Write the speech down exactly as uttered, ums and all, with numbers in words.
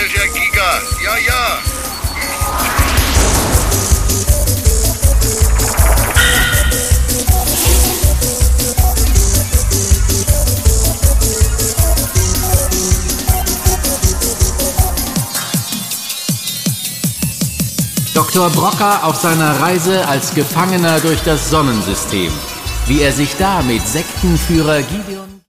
der Giga. Ja, ja. Doktor Brocker auf seiner Reise als Gefangener durch das Sonnensystem. Wie er sich da mit Sektenführer Gideon